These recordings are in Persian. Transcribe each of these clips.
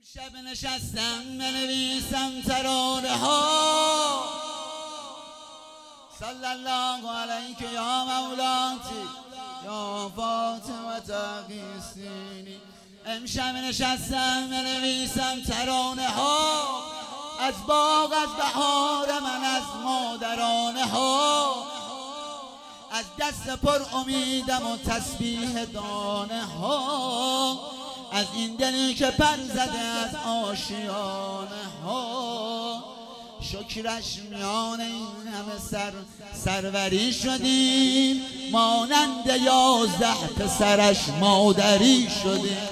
شب نشستم بنویسم ترانه ها صلی الله علیک یا مولاتی یا فاطمه قیسینی. امشب نشستم بنویسم ترانه ها از باغ، از بهار من، از مادرانه ها، از دست پر امیدم و تسبیح دانه ها، از این دلی که پر زده از آشیانه ها. شکرش میان این همه سروری شدیم، مانند 11 پسرش مادری شدیم.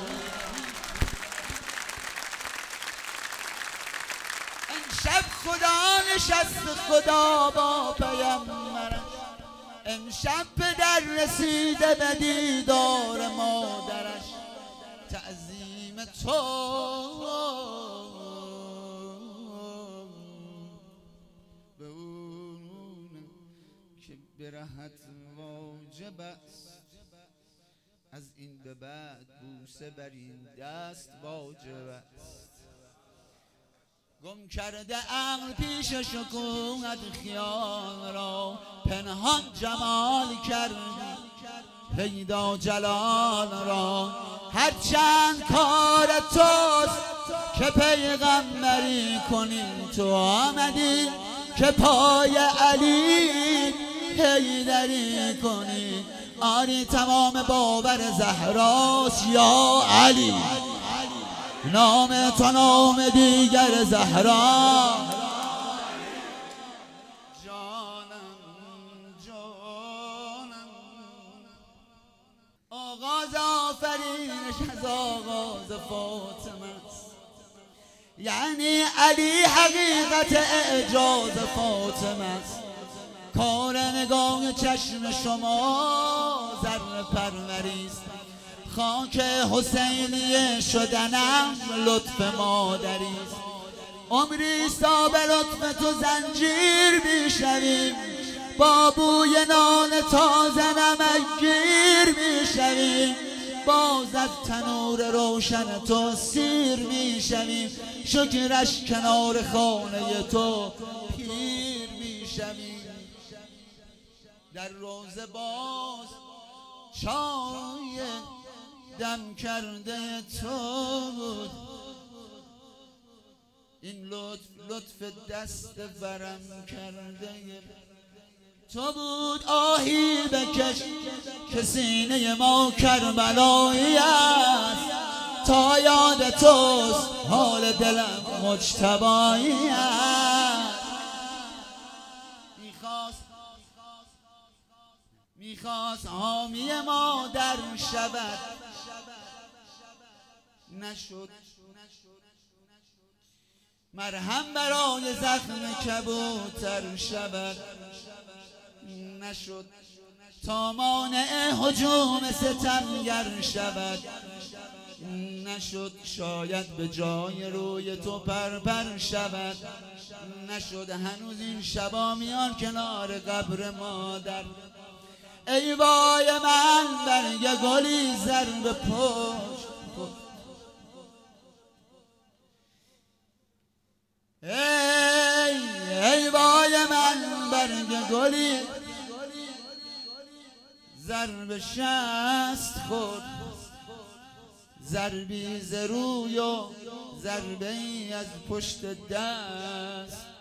امشب خدا نشست، خدا با پیامبرش، امشب پدر رسیده به دیدار مادرش. تعظیم تو به اون که برهت واجب است، از این به بعد بوسه بر این دست واجب است. گم کرده عقل پیش شکوهت خیال را، پنهان جمال کردی پیدا جلال را. هرچند کار توست که پیغمبری کنی، تو آمدی که پای علی حیدری کنی. آری تمام باور زهراست یا علی، نام تو نام دیگر زهرا. آغاز آفرینش از آغاز فاطمه است، یعنی علی حقیقت اعجاز فاطمه است. کار نگاه چشم شما ذره پروری است، خاک حسینیه شدنم لطف مادری است. عمری است تا به لطف تو زنجیر میشویم، با بوی نان تازه نمکگیر میشویم. باز از تنور روشن تو سیر میشویم، شکرش کنار خانه تو پیر میشویم. در روزه باز چای دم کرده تو بود، این لطف دست ورم کرده تو بود. آهی بکش که سینه ما کربلایی است، تا یاد توست حال دلم مجتبایی است. میخواست حامی مادر شود، نشد. مرهم برای زخم کبوتر شود، نشد. تا مانع هجوم ستمگر شود، نشد. شاید به جای روی تو پر شود، نشد. هنوز این شبا میان کنار قبر مادر. ای وای من برگ گلی زر به پشت، ای وای من برگ گلی ضرب شست خورد، ضربی ز روی و ضربه ای از پشت دست.